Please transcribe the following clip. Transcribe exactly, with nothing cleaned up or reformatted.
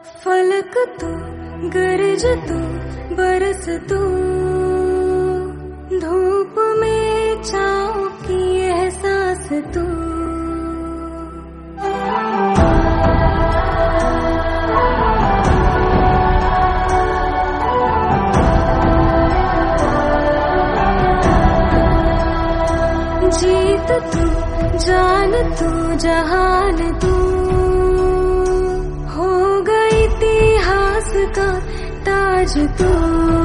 फलक तू, गरज तू, बरस तू, धूप में छाँव की एहसास तू। जीत तू, जान तू, जहान तू, हो गई इतिहास का ताज तू।